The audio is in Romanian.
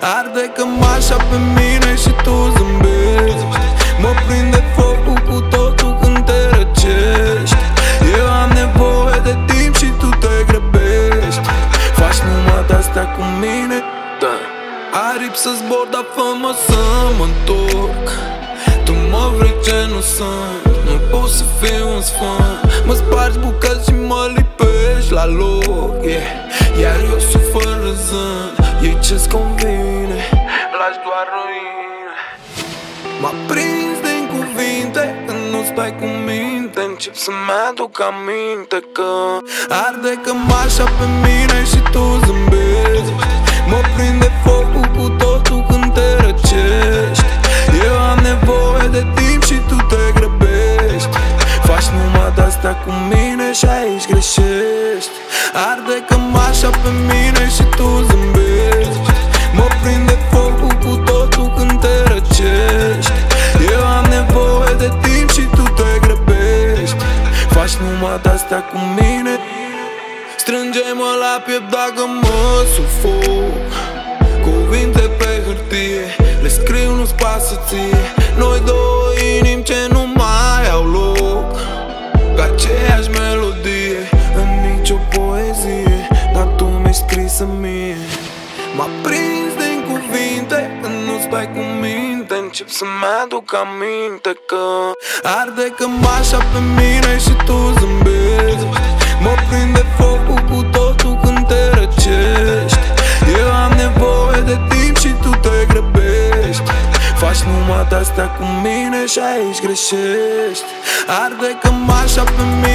Arde cămașa pe mine și tu zâmbești. Mă prinde focul cu totul când te răcești. Eu am nevoie de timp și tu te grăbești. Faci numai de-astea cu mine, da. Aripi să zbor, dar fă-mă să mă întorc. Tu mă vrei ce nu sunt, nu pot să fiu un sfânt. Mă spargi bucăți și mă lipești la loc, yeah. Iar eu sufăr râzând, ei ce-ți convine, lași doar ruine. M-a prins din cuvinte, când nu stai cu minte. Încep să-mi aduc aminte că arde cămașa pe mine și tu zâmbești. Mă prinde focul cu totul când te răcești. Eu am nevoie de timp și tu te grăbești. Faci numai de-astea cu mine și aici greșești. Arde cămașa pe mine și tu zâmbești. Mă prinde focul cu totul când te răcești. Eu am nevoie de timp și tu te grăbești. Faci numai de-astea cu mine. Strânge-mă la piept dacă mă sufoc. Cuvinte pe hârtie, le scriu, nu-ți pasă ție. Noi două inimi ce nu mai au loc, ca aceeași melodie în nicio poezie, dar tu mi-ai scrisă mie. M-a prins din cuvinte, când nu stai cu minte. Încep să-mi aduc aminte că arde cămașa pe mine și tu zâmbești. Mă prinde focul cu totul când te răcești. Eu am nevoie de timp și tu te grăbești. Faci numai de-astea cu mine și aici greșești. Arde cămașa pe mine